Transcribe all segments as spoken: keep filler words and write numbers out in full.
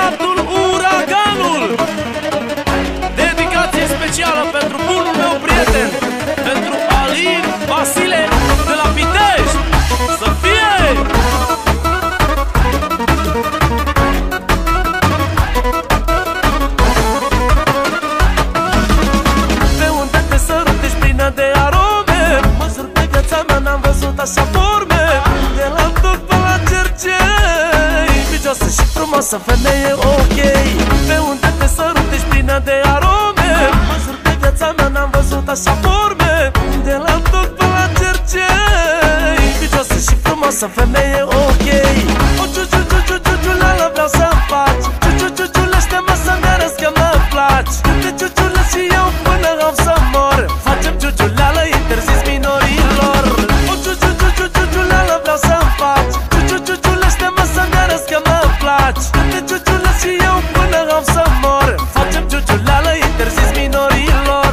băiatul Uraganul. Dedicație specială pentru bunul meu prieten, pentru Alin Vasile de la Pitești. Să fie! Pe unde te sărut ești plină de arome, mă jur pe viața mea n-am văzut așa forme. De la tot pe la Cercei, vicioasă și frumoasă femeie, ok. Pe unde te sărut ești plină de arome, mă jur pe viața mea n-am văzut așa forme. De la tot pe la Cercei, vicioasă și frumoasă femeie, ok. O ciu-ciu, ciu-ciu, ciu-ciu-lală vreau să-mi faci. Ciu-ciu, ciu-ciulește-mă să-mi arăți că mă placi. Câte ciuciule și eu până am să mor. Facem ciuciuleală interzis minorilor. O ciu-ciu, ciu-ciu, ciu-ciuleală vreau să-mi faci. Ciu-ciu, ciuciulește-mă să-mi arăți că mă placi. Câte ciuciule și eu până am să mor. Facem ciuciuleală interzis minorilor.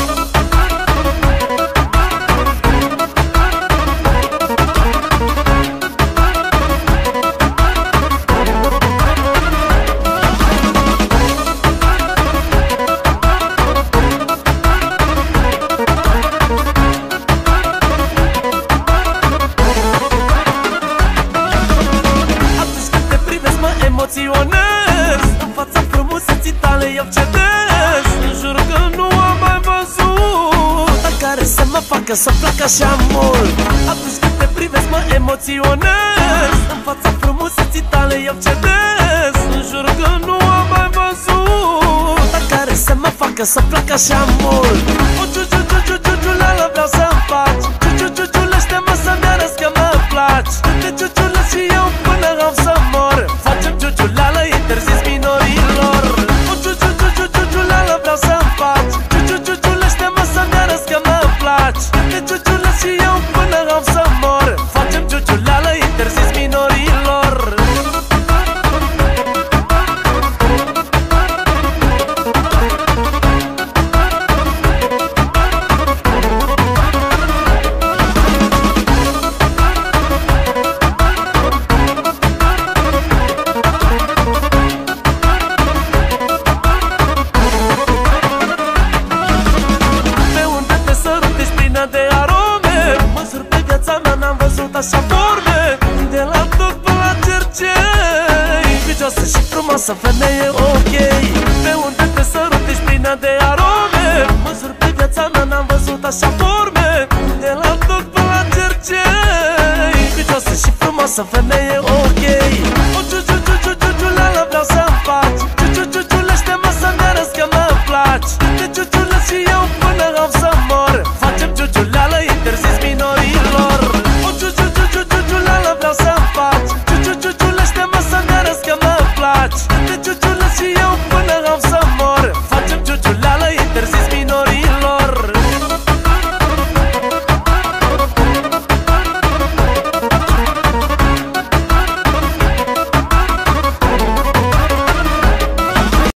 Emoționez în fața frumuseții tale, eu cedez. Jur că nu am mai văzut dar care să mă facă să plac așa mult. Atunci când te privesc mă emoționez în fața frumuseții tale, eu cedez. Jur că nu am mai văzut dar care să mă facă să plac așa mult. O ciu-ciu-ciu-ciu-ciu-ciuleală vreau să-mi faci. Ciu-ciu-ciulește-mă să-mi arăți că mă placi. Câte ciuciule și eu până am să mor. Facem ciuciuleală interzis minorilor. O ciu-ciu-ciu-ciu-ciuleală vreau să-mi faci. Ciu-ciu-ciulește-mă să-mi arăți că mă placi. Câte ciuciule și eu până am să mor. Facem ciuciuleală interzis minorilor. Așa forme, de la tot pe la Cercei, vicioasă și frumoasă femeie, ok. Pe unde te sărut ești plină de arome, mă jur pe viața mea n-am văzut așa forme. De la tot pe la Cercei, vicioasă și frumoasă femeie, ok.